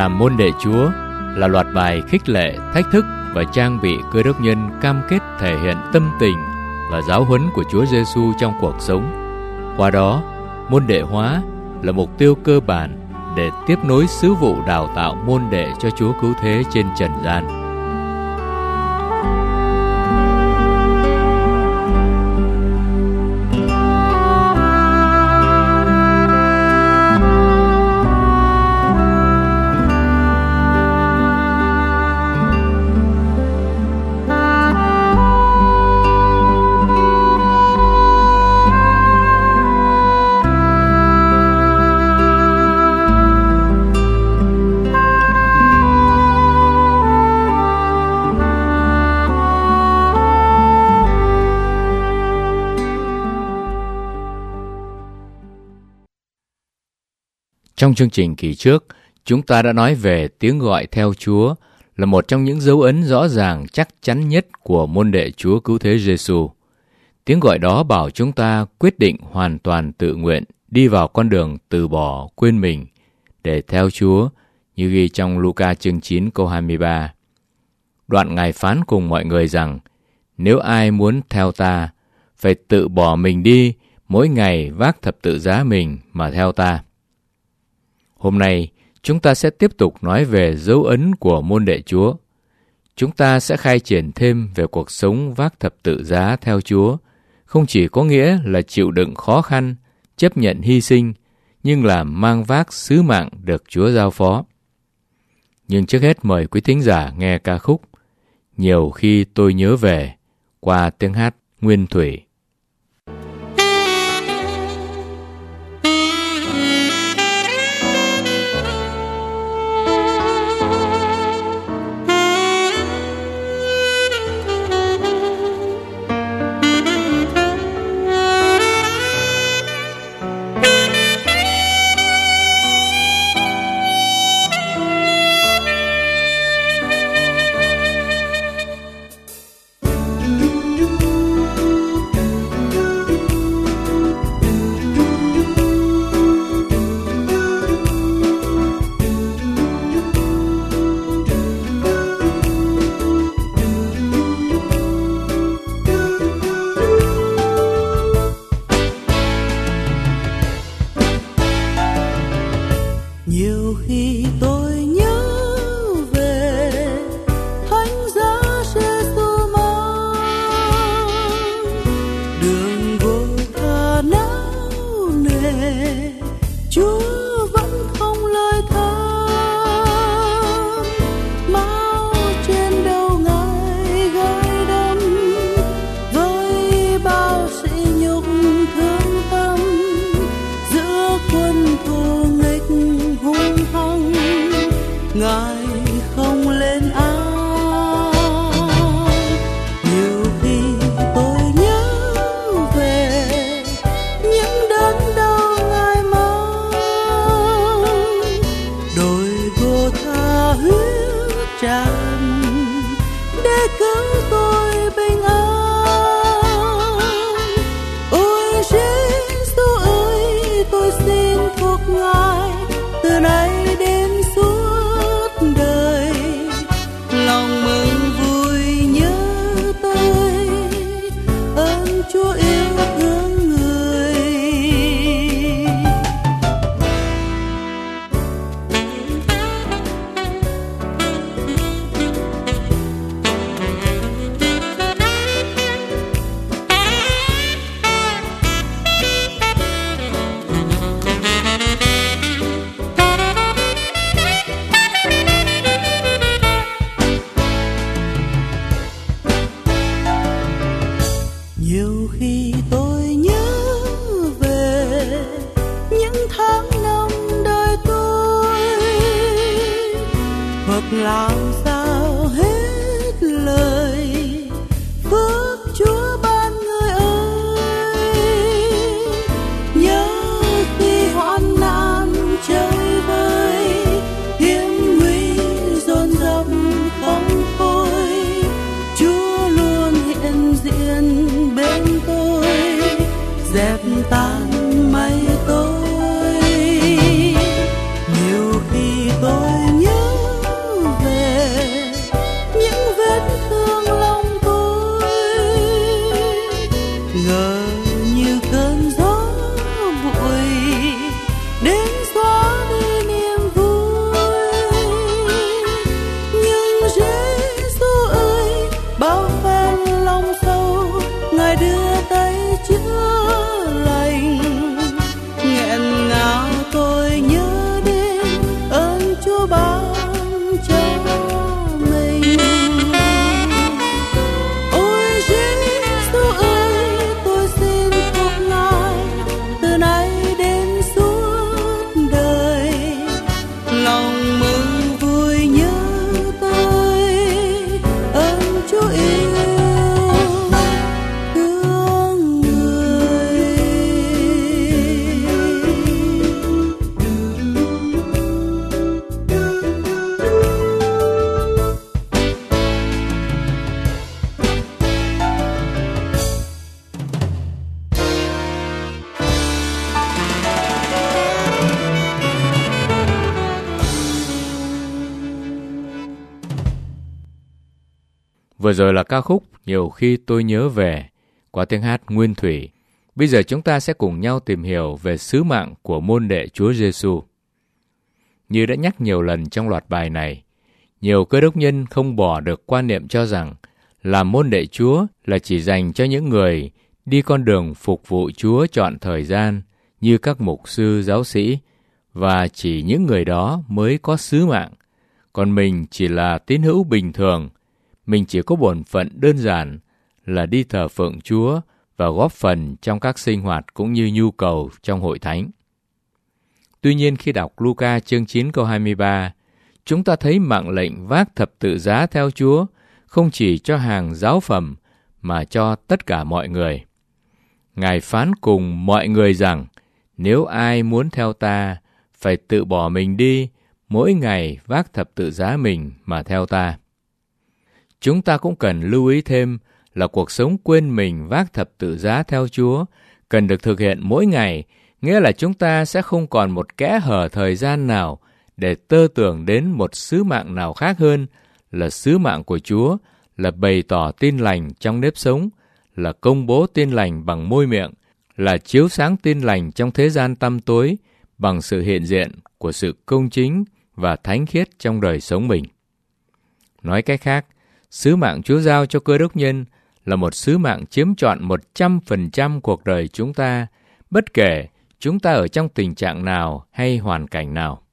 Làm môn đệ Chúa là loạt bài khích lệ, thách thức và trang bị Cơ đốc nhân cam kết thể hiện tâm tình và giáo huấn của Chúa Giêsu trong cuộc sống. Qua đó, môn đệ hóa là mục tiêu cơ bản để tiếp nối sứ vụ đào tạo môn đệ cho Chúa Cứu Thế trên trần gian. Trong chương trình kỳ trước, chúng ta đã nói về tiếng gọi theo Chúa là một trong những dấu ấn rõ ràng chắc chắn nhất của môn đệ Chúa Cứu Thế Giêsu. Tiếng gọi đó bảo chúng ta quyết định hoàn toàn tự nguyện đi vào con đường từ bỏ quên mình để theo Chúa, như ghi trong Luca chương 9 câu 23. Đoạn Ngài phán cùng mọi người rằng, nếu ai muốn theo ta, phải tự bỏ mình đi, mỗi ngày vác thập tự giá mình mà theo ta. Hôm nay, chúng ta sẽ tiếp tục nói về dấu ấn của môn đệ Chúa. Chúng ta sẽ khai triển thêm về cuộc sống vác thập tự giá theo Chúa, không chỉ có nghĩa là chịu đựng khó khăn, chấp nhận hy sinh, nhưng là mang vác sứ mạng được Chúa giao phó. Nhưng trước hết mời quý thính giả nghe ca khúc Nhiều khi tôi nhớ về qua tiếng hát Nguyên Thủy. Nhiều khi tôi nhớ về thánh giá Giêsu mang đường gỗ tha não nề, Chúa vẫn không lời than. Máu trên đầu Ngài gai đâm với bao sỉ nhục thương tâm giữa quân thù nghịch hung hăng, Ngài không lên án. Nhiều khi tôi nhớ về những đớn đau Ngài mang, đôi gô tha huyết tràn để cứu tôi bình an. Ôi Giêsu ơi, tôi xin thuộc Ngài từ nay đến suốt đời. Lòng mừng vui nhớ tới ơn Chúa yêu thương người. Nhiều khi tôi nhớ về những tháng năm đời tôi, hoặc làm sao hết lời phước Chúa ban người ơi. Nhớ khi hoạn nạn chơi vơi, hiểm nguy dồn dập không thôi, Chúa luôn hiện diện bên tôi, dẹp tan mây tối. Nhiều khi tôi nhớ Vừa rồi là ca khúc Nhiều Khi Tôi Nhớ Về qua tiếng hát Nguyên Thủy. Bây giờ chúng ta sẽ cùng nhau tìm hiểu về sứ mạng của môn đệ Chúa Giêsu. Như đã nhắc nhiều lần trong loạt bài này, nhiều cơ đốc nhân không bỏ được quan niệm cho rằng làm môn đệ Chúa là chỉ dành cho những người đi con đường phục vụ Chúa trọn thời gian như các mục sư, giáo sĩ, và chỉ những người đó mới có sứ mạng. Còn mình chỉ là tín hữu bình thường, mình chỉ có bổn phận đơn giản là đi thờ phượng Chúa và góp phần trong các sinh hoạt cũng như nhu cầu trong hội thánh. Tuy nhiên khi đọc Luca chương 9 câu 23, chúng ta thấy mạng lệnh vác thập tự giá theo Chúa không chỉ cho hàng giáo phẩm mà cho tất cả mọi người. Ngài phán cùng mọi người rằng, nếu ai muốn theo ta, phải tự bỏ mình đi, mỗi ngày vác thập tự giá mình mà theo ta. Chúng ta cũng cần lưu ý thêm là cuộc sống quên mình vác thập tự giá theo Chúa cần được thực hiện mỗi ngày, nghĩa là chúng ta sẽ không còn một kẽ hở thời gian nào để tơ tưởng đến một sứ mạng nào khác hơn là sứ mạng của Chúa, là bày tỏ tin lành trong nếp sống, là công bố tin lành bằng môi miệng, là chiếu sáng tin lành trong thế gian tăm tối bằng sự hiện diện của sự công chính và thánh khiết trong đời sống mình. Nói cách khác, sứ mạng Chúa giao cho cơ đốc nhân là một sứ mạng chiếm trọn 100% cuộc đời chúng ta, bất kể chúng ta ở trong tình trạng nào hay hoàn cảnh nào.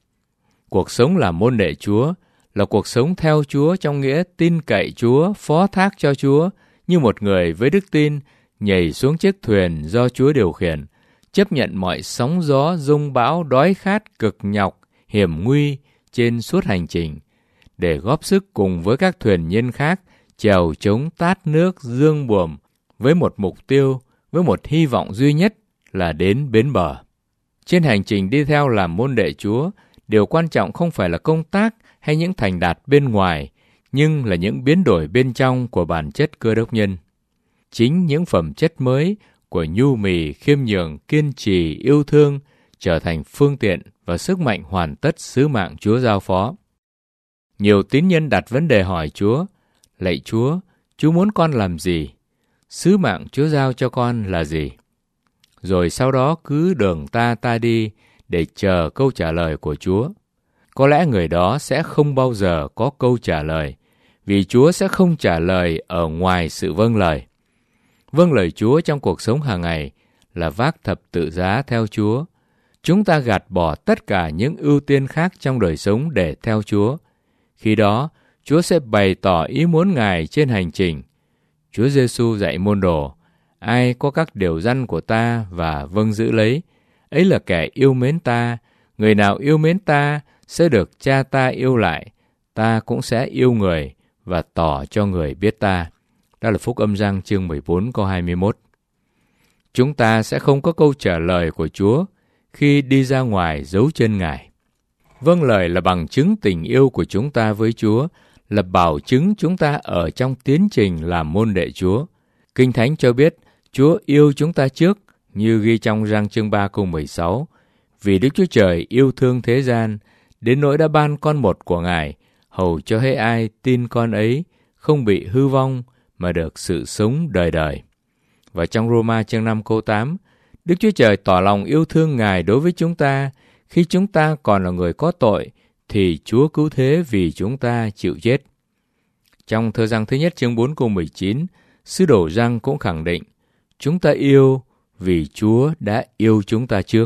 Cuộc sống làm môn đệ Chúa là cuộc sống theo Chúa trong nghĩa tin cậy Chúa, phó thác cho Chúa, như một người với đức tin nhảy xuống chiếc thuyền do Chúa điều khiển, chấp nhận mọi sóng gió, giông bão, đói khát, cực nhọc, hiểm nguy trên suốt hành trình, để góp sức cùng với các thuyền nhân khác chèo chống tát nước dương buồm với một mục tiêu, với một hy vọng duy nhất là đến bến bờ. Trên hành trình đi theo làm môn đệ Chúa, điều quan trọng không phải là công tác hay những thành đạt bên ngoài, nhưng là những biến đổi bên trong của bản chất cơ đốc nhân. Chính những phẩm chất mới của nhu mì, khiêm nhường, kiên trì, yêu thương trở thành phương tiện và sức mạnh hoàn tất sứ mạng Chúa giao phó. Nhiều tín nhân đặt vấn đề hỏi Chúa, lạy Chúa, Chúa muốn con làm gì? Sứ mạng Chúa giao cho con là gì? Rồi sau đó cứ đường ta đi để chờ câu trả lời của Chúa. Có lẽ người đó sẽ không bao giờ có câu trả lời, vì Chúa sẽ không trả lời ở ngoài sự vâng lời. Vâng lời Chúa trong cuộc sống hàng ngày là vác thập tự giá theo Chúa. Chúng ta gạt bỏ tất cả những ưu tiên khác trong đời sống để theo Chúa. Khi đó, Chúa sẽ bày tỏ ý muốn Ngài trên hành trình. Chúa Giêsu dạy môn đồ, ai có các điều răn của ta và vâng giữ lấy, ấy là kẻ yêu mến ta. Người nào yêu mến ta sẽ được Cha ta yêu lại, ta cũng sẽ yêu người và tỏ cho người biết ta. Đó là Phúc Âm Giăng chương 14 câu 21. Chúng ta sẽ không có câu trả lời của Chúa khi đi ra ngoài giấu chân Ngài. Vâng lời là bằng chứng tình yêu của chúng ta với Chúa, là bảo chứng chúng ta ở trong tiến trình làm môn đệ Chúa. Kinh Thánh cho biết Chúa yêu chúng ta trước, như ghi trong Giăng chương 3 câu 16. Vì Đức Chúa Trời yêu thương thế gian, đến nỗi đã ban con một của Ngài, hầu cho hễ ai tin con ấy không bị hư vong mà được sự sống đời đời. Và trong Roma chương 5 câu 8, Đức Chúa Trời tỏ lòng yêu thương Ngài đối với chúng ta, khi chúng ta còn là người có tội, thì Chúa cứu thế vì chúng ta chịu chết. Trong thơ Giăng thứ nhất chương 4 câu 19, sứ đồ Giăng cũng khẳng định, chúng ta yêu vì Chúa đã yêu chúng ta trước.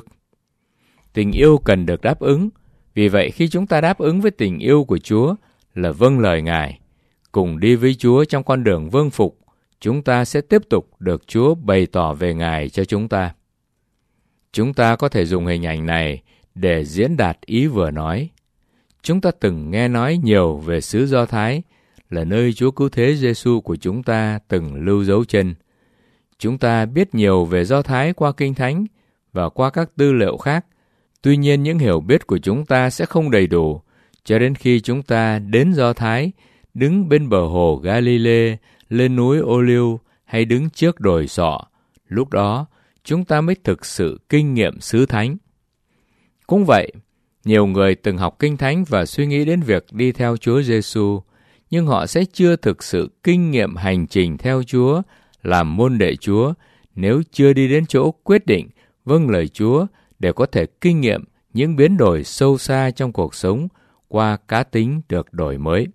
Tình yêu cần được đáp ứng, vì vậy khi chúng ta đáp ứng với tình yêu của Chúa là vâng lời Ngài, cùng đi với Chúa trong con đường vâng phục, chúng ta sẽ tiếp tục được Chúa bày tỏ về Ngài cho chúng ta. Chúng ta có thể dùng hình ảnh này để diễn đạt ý vừa nói. Chúng ta từng nghe nói nhiều về xứ Do Thái, là nơi Chúa Cứu Thế Giêsu của chúng ta từng lưu dấu chân. Chúng ta biết nhiều về Do Thái qua Kinh Thánh và qua các tư liệu khác. Tuy nhiên những hiểu biết của chúng ta sẽ không đầy đủ cho đến khi chúng ta đến Do Thái, đứng bên bờ hồ Galilee, lên núi Ô Liu hay đứng trước đồi Sọ. Lúc đó, chúng ta mới thực sự kinh nghiệm xứ Thánh. Cũng vậy, nhiều người từng học Kinh Thánh và suy nghĩ đến việc đi theo Chúa Giêsu, nhưng họ sẽ chưa thực sự kinh nghiệm hành trình theo Chúa, làm môn đệ Chúa, nếu chưa đi đến chỗ quyết định vâng lời Chúa để có thể kinh nghiệm những biến đổi sâu xa trong cuộc sống qua cá tính được đổi mới.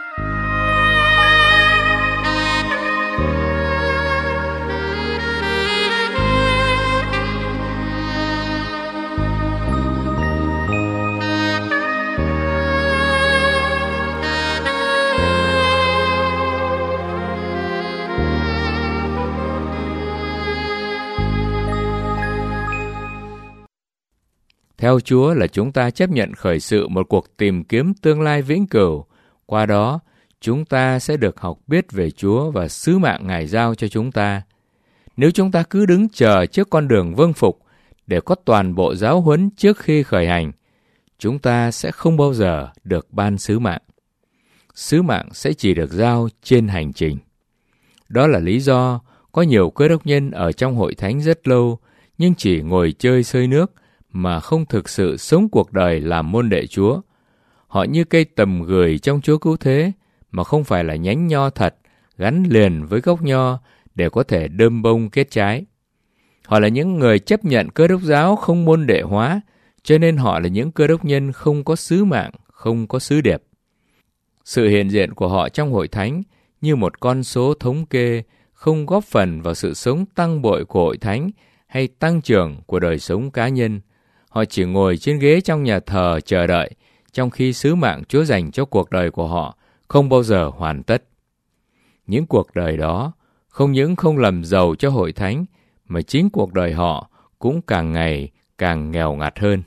Theo Chúa là chúng ta chấp nhận khởi sự một cuộc tìm kiếm tương lai vĩnh cửu. Qua đó, chúng ta sẽ được học biết về Chúa và sứ mạng Ngài giao cho chúng ta. Nếu chúng ta cứ đứng chờ trước con đường vâng phục để có toàn bộ giáo huấn trước khi khởi hành, chúng ta sẽ không bao giờ được ban sứ mạng. Sứ mạng sẽ chỉ được giao trên hành trình. Đó là lý do có nhiều cơ đốc nhân ở trong hội thánh rất lâu nhưng chỉ ngồi chơi xơi nước mà không thực sự sống cuộc đời làm môn đệ Chúa. Họ như cây tầm gửi trong Chúa cứu thế, mà không phải là nhánh nho thật gắn liền với gốc nho để có thể đơm bông kết trái. Họ là những người chấp nhận cơ đốc giáo không môn đệ hóa, cho nên họ là những cơ đốc nhân không có sứ mạng, không có sứ điệp. Sự hiện diện của họ trong hội thánh như một con số thống kê không góp phần vào sự sống tăng bội của hội thánh hay tăng trưởng của đời sống cá nhân. Họ chỉ ngồi trên ghế trong nhà thờ chờ đợi, trong khi sứ mạng Chúa dành cho cuộc đời của họ không bao giờ hoàn tất. Những cuộc đời đó không những không làm giàu cho hội thánh, mà chính cuộc đời họ cũng càng ngày càng nghèo ngặt hơn.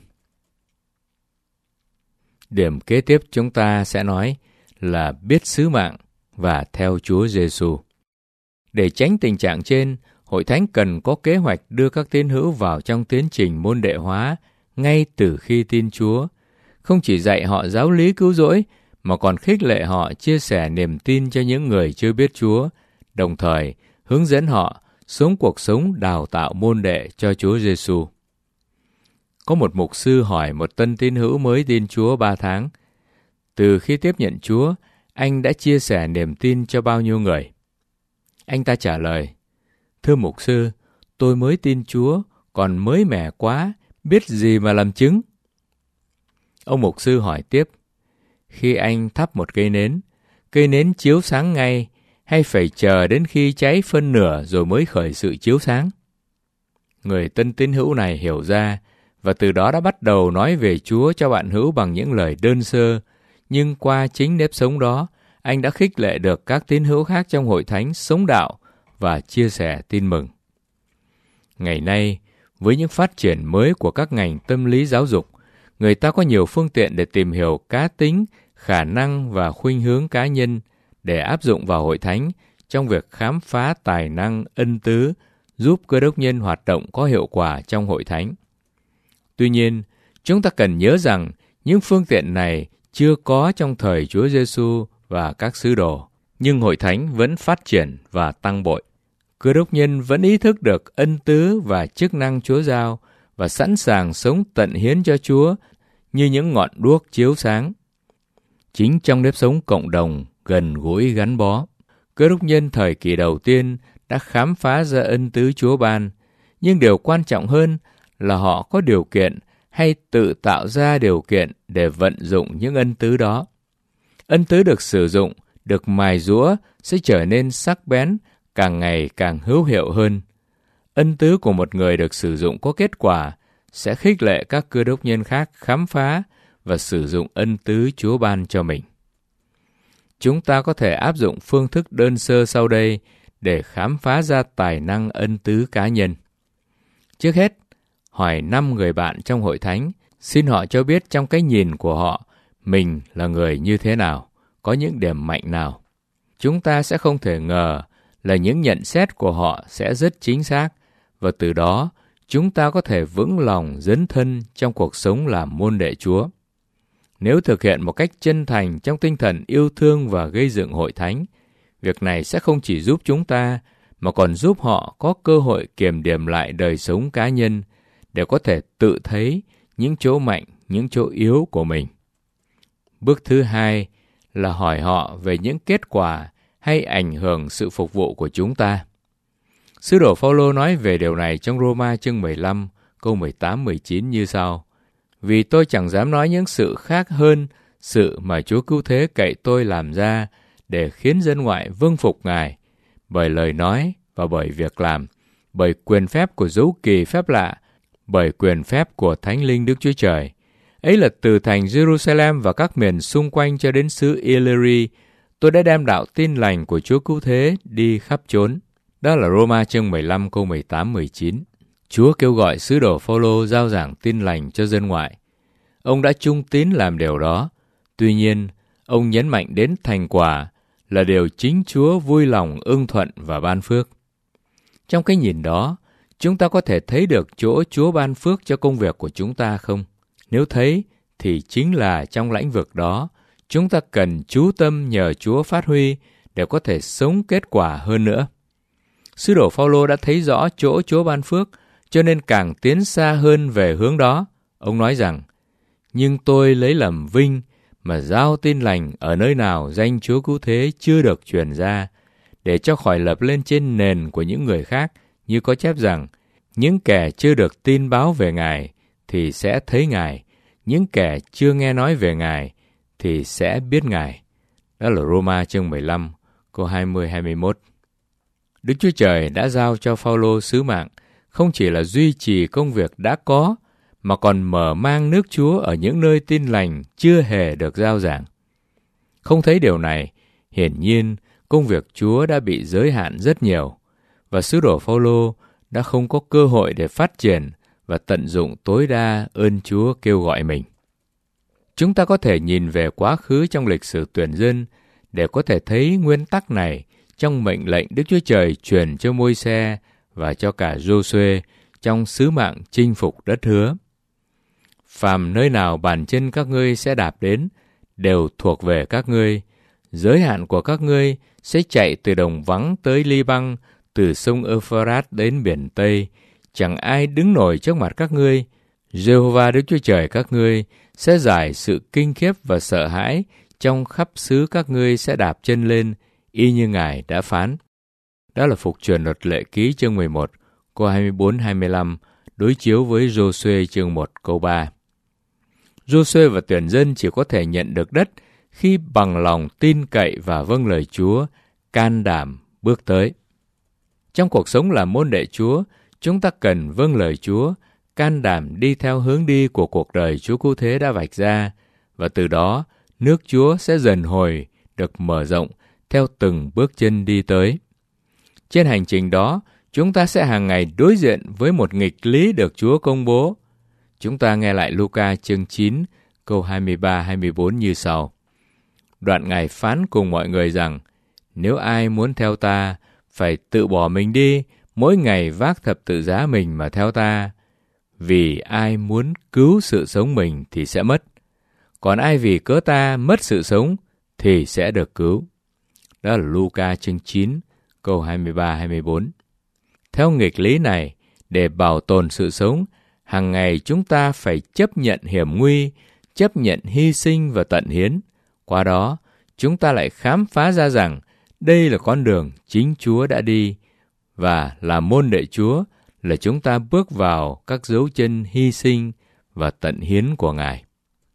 Điểm kế tiếp chúng ta sẽ nói là biết sứ mạng và theo Chúa Giêsu. Để tránh tình trạng trên, hội thánh cần có kế hoạch đưa các tín hữu vào trong tiến trình môn đệ hóa ngay từ khi tin Chúa, không chỉ dạy họ giáo lý cứu rỗi, mà còn khích lệ họ chia sẻ niềm tin cho những người chưa biết Chúa, đồng thời hướng dẫn họ sống cuộc sống đào tạo môn đệ cho Chúa Giêsu. Có một mục sư hỏi một tân tín hữu mới tin Chúa 3 tháng, từ khi tiếp nhận Chúa, anh đã chia sẻ niềm tin cho bao nhiêu người? Anh ta trả lời, thưa mục sư, tôi mới tin Chúa, còn mới mẻ quá, biết gì mà làm chứng. Ông mục sư hỏi tiếp, khi anh thắp một cây nến chiếu sáng ngay, hay phải chờ đến khi cháy phân nửa rồi mới khởi sự chiếu sáng? Người tân tín hữu này hiểu ra, và từ đó đã bắt đầu nói về Chúa cho bạn hữu bằng những lời đơn sơ, nhưng qua chính nếp sống đó, anh đã khích lệ được các tín hữu khác trong hội thánh sống đạo và chia sẻ tin mừng. Ngày nay, với những phát triển mới của các ngành tâm lý giáo dục, người ta có nhiều phương tiện để tìm hiểu cá tính, khả năng và khuynh hướng cá nhân để áp dụng vào hội thánh trong việc khám phá tài năng ân tứ, giúp cơ đốc nhân hoạt động có hiệu quả trong hội thánh. Tuy nhiên, chúng ta cần nhớ rằng những phương tiện này chưa có trong thời Chúa Giêsu và các sứ đồ, nhưng hội thánh vẫn phát triển và tăng bội. Cơ đốc nhân vẫn ý thức được ân tứ và chức năng Chúa giao và sẵn sàng sống tận hiến cho Chúa như những ngọn đuốc chiếu sáng. Chính trong nếp sống cộng đồng gần gũi gắn bó, cơ đốc nhân thời kỳ đầu tiên đã khám phá ra ân tứ Chúa ban, nhưng điều quan trọng hơn là họ có điều kiện hay tự tạo ra điều kiện để vận dụng những ân tứ đó. Ân tứ được sử dụng, được mài giũa sẽ trở nên sắc bén, càng ngày càng hữu hiệu hơn. Ân tứ của một người được sử dụng có kết quả sẽ khích lệ các cơ đốc nhân khác khám phá và sử dụng ân tứ Chúa ban cho mình. Chúng ta có thể áp dụng phương thức đơn sơ sau đây để khám phá ra tài năng ân tứ cá nhân. Trước hết, hỏi 5 người bạn trong hội thánh, xin họ cho biết trong cái nhìn của họ, mình là người như thế nào, có những điểm mạnh nào. Chúng ta sẽ không thể ngờ là những nhận xét của họ sẽ rất chính xác, và từ đó chúng ta có thể vững lòng dấn thân trong cuộc sống làm môn đệ Chúa. Nếu thực hiện một cách chân thành trong tinh thần yêu thương và gây dựng hội thánh, việc này sẽ không chỉ giúp chúng ta, mà còn giúp họ có cơ hội kiểm điểm lại đời sống cá nhân để có thể tự thấy những chỗ mạnh, những chỗ yếu của mình. Bước thứ hai là hỏi họ về những kết quả hay ảnh hưởng sự phục vụ của chúng ta. Sứ đồ Phaolô nói về điều này trong Roma chương 15, câu 18-19 như sau: Vì tôi chẳng dám nói những sự khác hơn sự mà Chúa Cứu Thế cậy tôi làm ra để khiến dân ngoại vâng phục Ngài, bởi lời nói và bởi việc làm, bởi quyền phép của dấu kỳ phép lạ, bởi quyền phép của Thánh Linh Đức Chúa Trời. Ấy là từ thành Jerusalem và các miền xung quanh cho đến xứ Illyri, tôi đã đem đạo tin lành của Chúa Cứu Thế đi khắp chốn. Đó là Roma chương 15 câu 18-19. Chúa kêu gọi sứ đồ Phaolô rao giảng tin lành cho dân ngoại. Ông đã trung tín làm điều đó. Tuy nhiên, ông nhấn mạnh đến thành quả là điều chính Chúa vui lòng ưng thuận và ban phước. Trong cái nhìn đó, chúng ta có thể thấy được chỗ Chúa ban phước cho công việc của chúng ta không? Nếu thấy, thì chính là trong lĩnh vực đó, chúng ta cần chú tâm nhờ Chúa phát huy để có thể sống kết quả hơn nữa. Sứ đồ Phaolô đã thấy rõ chỗ Chúa ban phước, cho nên càng tiến xa hơn về hướng đó. Ông nói rằng, nhưng tôi lấy làm vinh mà giao tin lành ở nơi nào danh Chúa Cứu Thế chưa được truyền ra, để cho khỏi lập lên trên nền của những người khác, như có chép rằng, những kẻ chưa được tin báo về Ngài thì sẽ thấy Ngài, những kẻ chưa nghe nói về Ngài thì sẽ biết Ngài. Đó là Roma chương 15, câu 20-21. Đức Chúa Trời đã giao cho Phaolô sứ mạng không chỉ là duy trì công việc đã có, mà còn mở mang nước Chúa ở những nơi tin lành chưa hề được rao giảng. Không thấy điều này, hiển nhiên công việc Chúa đã bị giới hạn rất nhiều, và sứ đồ Phaolô đã không có cơ hội để phát triển và tận dụng tối đa ơn Chúa kêu gọi mình. Chúng ta có thể nhìn về quá khứ trong lịch sử tuyển dân để có thể thấy nguyên tắc này trong mệnh lệnh Đức Chúa Trời truyền cho Môi-se và cho cả Giô-suê trong sứ mạng chinh phục đất hứa. Phàm nơi nào bàn chân các ngươi sẽ đạp đến, đều thuộc về các ngươi. Giới hạn của các ngươi sẽ chạy từ đồng vắng tới Li-băng, từ sông Euphrates đến biển Tây. Chẳng ai đứng nổi trước mặt các ngươi. Giê-hô-va Đức Chúa Trời các ngươi sẽ giải sự kinh khiếp và sợ hãi trong khắp xứ các ngươi sẽ đạp chân lên, y như Ngài đã phán. Đó là Phục truyền Luật Lệ Ký chương 11, câu 24-25, đối chiếu với Giô-suê chương 1, câu 3. Giô-suê và tuyển dân chỉ có thể nhận được đất khi bằng lòng tin cậy và vâng lời Chúa, can đảm bước tới. Trong cuộc sống làm môn đệ Chúa, chúng ta cần vâng lời Chúa, can đảm đi theo hướng đi của cuộc đời Chúa Cứu Thế đã vạch ra, và từ đó nước Chúa sẽ dần hồi được mở rộng theo từng bước chân đi tới. Trên hành trình đó, chúng ta sẽ hàng ngày đối diện với một nghịch lý được Chúa công bố. Chúng ta nghe lại Luca chương 9, câu 23-24 như sau. Đoạn Ngài phán cùng mọi người rằng, nếu ai muốn theo ta, phải tự bỏ mình đi, mỗi ngày vác thập tự giá mình mà theo ta. Vì ai muốn cứu sự sống mình thì sẽ mất. Còn ai vì cớ ta mất sự sống thì sẽ được cứu. Đó là Luca chương 9, câu 23-24. Theo nghịch lý này, để bảo tồn sự sống, hàng ngày chúng ta phải chấp nhận hiểm nguy, chấp nhận hy sinh và tận hiến. Qua đó, chúng ta lại khám phá ra rằng đây là con đường chính Chúa đã đi, và là môn đệ Chúa là chúng ta bước vào các dấu chân hy sinh và tận hiến của Ngài.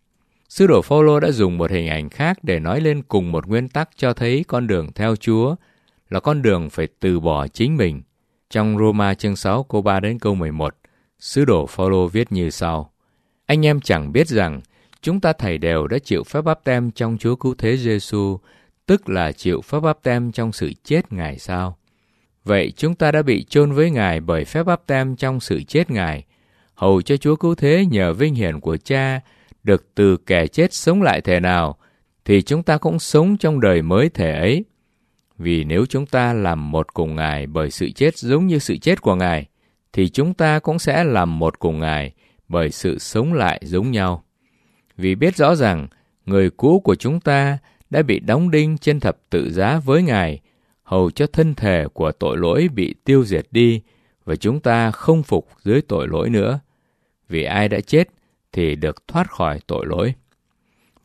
Sứ đồ Phaolô đã dùng một hình ảnh khác để nói lên cùng một nguyên tắc cho thấy con đường theo Chúa là con đường phải từ bỏ chính mình. Trong Roma chương 6 câu 3 đến câu 11, sứ đồ Phaolô viết như sau: Anh em chẳng biết rằng chúng ta thảy đều đã chịu phép báp têm trong Chúa Cứu Thế Giê-xu, tức là chịu phép báp têm trong sự chết Ngài sao? Vậy chúng ta đã bị chôn với Ngài bởi phép báp têm trong sự chết Ngài, hầu cho Chúa Cứu Thế nhờ vinh hiển của Cha được từ kẻ chết sống lại thể nào, thì chúng ta cũng sống trong đời mới thể ấy. Vì nếu chúng ta làm một cùng Ngài bởi sự chết giống như sự chết của Ngài, thì chúng ta cũng sẽ làm một cùng Ngài bởi sự sống lại giống nhau. Vì biết rõ rằng người cũ của chúng ta đã bị đóng đinh trên thập tự giá với Ngài, hầu cho thân thể của tội lỗi bị tiêu diệt đi, và chúng ta không phục dưới tội lỗi nữa. Vì ai đã chết thì được thoát khỏi tội lỗi.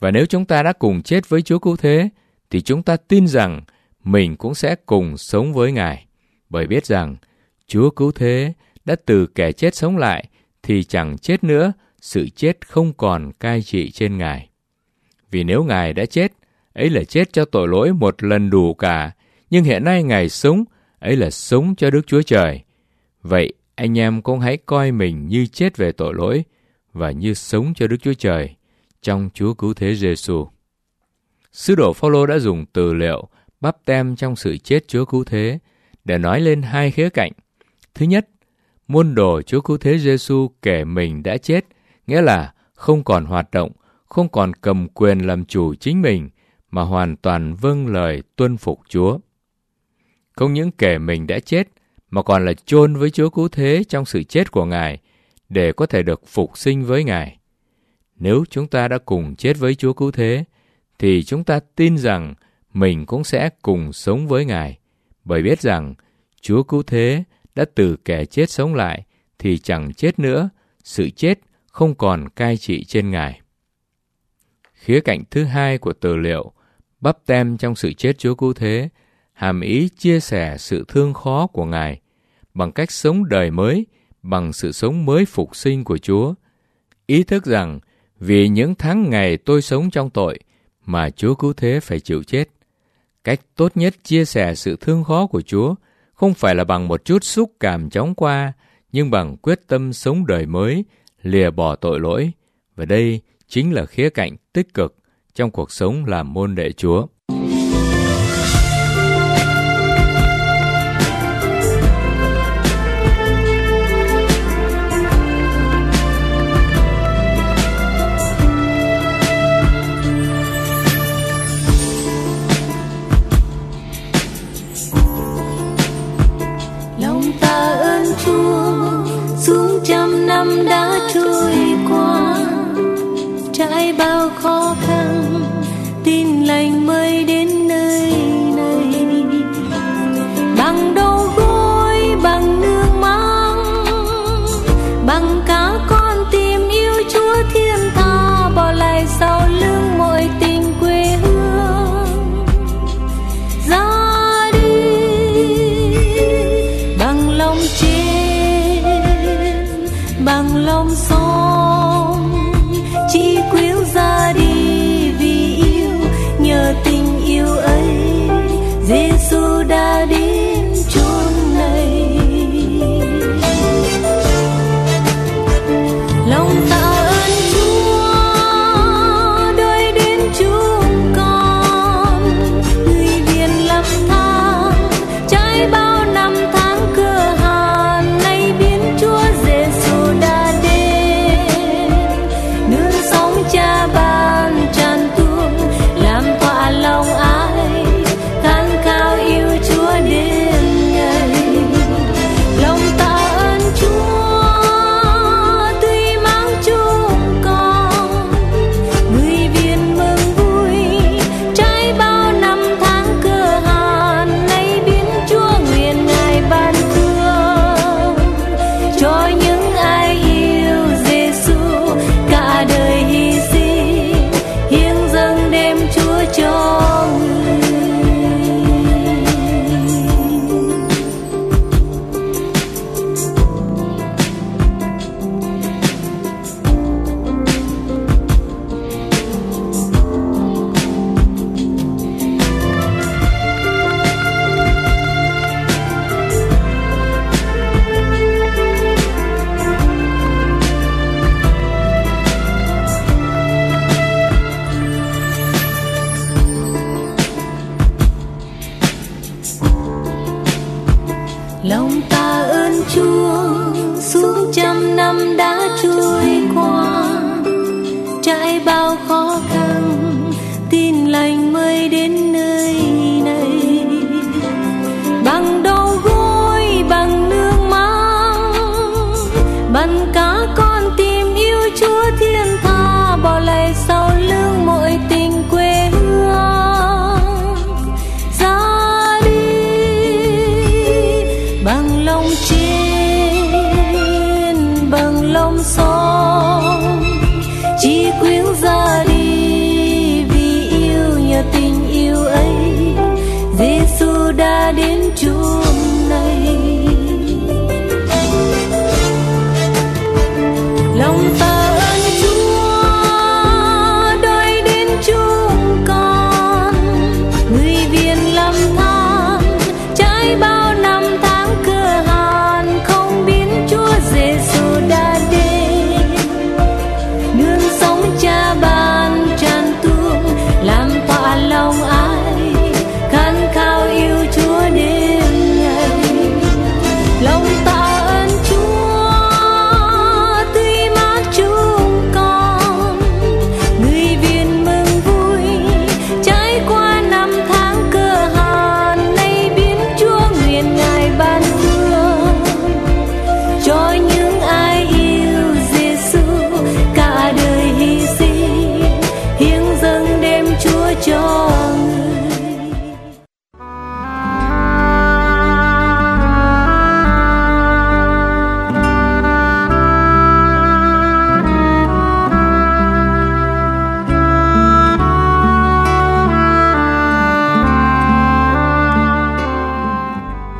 Và nếu chúng ta đã cùng chết với Chúa Cứu Thế, thì chúng ta tin rằng mình cũng sẽ cùng sống với Ngài. Bởi biết rằng Chúa Cứu Thế đã từ kẻ chết sống lại, thì chẳng chết nữa, sự chết không còn cai trị trên Ngài. Vì nếu Ngài đã chết, ấy là chết cho tội lỗi một lần đủ cả, nhưng hiện nay Ngài sống, ấy là sống cho Đức Chúa Trời. Vậy anh em cũng hãy coi mình như chết về tội lỗi và như sống cho Đức Chúa Trời trong Chúa Cứu Thế Giêsu. Sứ đồ Phao-lô đã dùng từ liệu báp têm trong sự chết Chúa Cứu Thế để nói lên hai khía cạnh. Thứ nhất, môn đồ Chúa Cứu Thế Giêsu kể mình đã chết, nghĩa là không còn hoạt động, không còn cầm quyền làm chủ chính mình, mà hoàn toàn vâng lời tuân phục Chúa. Không những kể mình đã chết, mà còn là chôn với Chúa Cứu Thế trong sự chết của Ngài, để có thể được phục sinh với Ngài. Nếu chúng ta đã cùng chết với Chúa Cứu Thế, thì chúng ta tin rằng mình cũng sẽ cùng sống với Ngài, bởi biết rằng Chúa Cứu Thế đã từ kẻ chết sống lại, thì chẳng chết nữa, sự chết không còn cai trị trên Ngài. Khía cạnh thứ hai của từ liệu báp têm trong sự chết Chúa Cứu Thế hàm ý chia sẻ sự thương khó của Ngài bằng cách sống đời mới, bằng sự sống mới phục sinh của Chúa. Ý thức rằng vì những tháng ngày tôi sống trong tội mà Chúa Cứu Thế phải chịu chết. Cách tốt nhất chia sẻ sự thương khó của Chúa không phải là bằng một chút xúc cảm chóng qua, nhưng bằng quyết tâm sống đời mới, lìa bỏ tội lỗi. Và đây chính là khía cạnh tích cực trong cuộc sống làm môn đệ Chúa. Suốt trăm năm đã trôi qua, trải bao khó khăn, tin lành mới đến nơi này. Bằng đầu gối, bằng nước mắt, bằng cả con tim yêu Chúa thiên tha, bỏ lại sau lưng mọi tình quê hương. Ra đi bằng lòng bằng lòng sống, chỉ quyết ra đi vì yêu, nhờ tình yêu ấy Giêsu đã đến chốn này. Lòng tạ ơn Chúa đôi đến chúng con, người biển lầm than trải bao năm tháng cơ hàn, nay biến Chúa Giêsu đã đến. Nước sóng Cha ban tràn tuôn làm thỏa lòng ai khát khao yêu Chúa đến ngày. Lòng tạ ơn Chúa tươi mang chúng con, người viên mừng vui trải bao năm tháng cơ hàn, nay biến Chúa nguyện Ngài ban thương cho những ai yêu Giêsu, cả đời hy sinh hiến dâng đem Chúa cho người. Lòng tạ ơn Chúa suốt trăm năm đã trôi qua, trải bao khó khăn, tin lành mới đến nơi này. Bằng đầu gối, bằng nước mắt, bằng cả con tim yêu Chúa thiên tha, bỏ lại sau lưng mọi tình quê hương. Ra đi bằng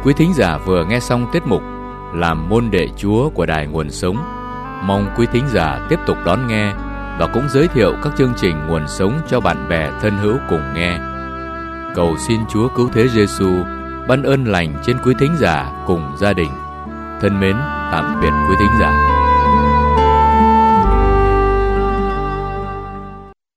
Quý thính giả vừa nghe xong tiết mục Làm môn đệ Chúa của Đài Nguồn Sống. Mong quý thính giả tiếp tục đón nghe và cũng giới thiệu các chương trình Nguồn Sống cho bạn bè thân hữu cùng nghe. Cầu xin Chúa Cứu Thế Giêsu ban ơn lành trên quý thính giả cùng gia đình. Thân mến, tạm biệt quý thính giả.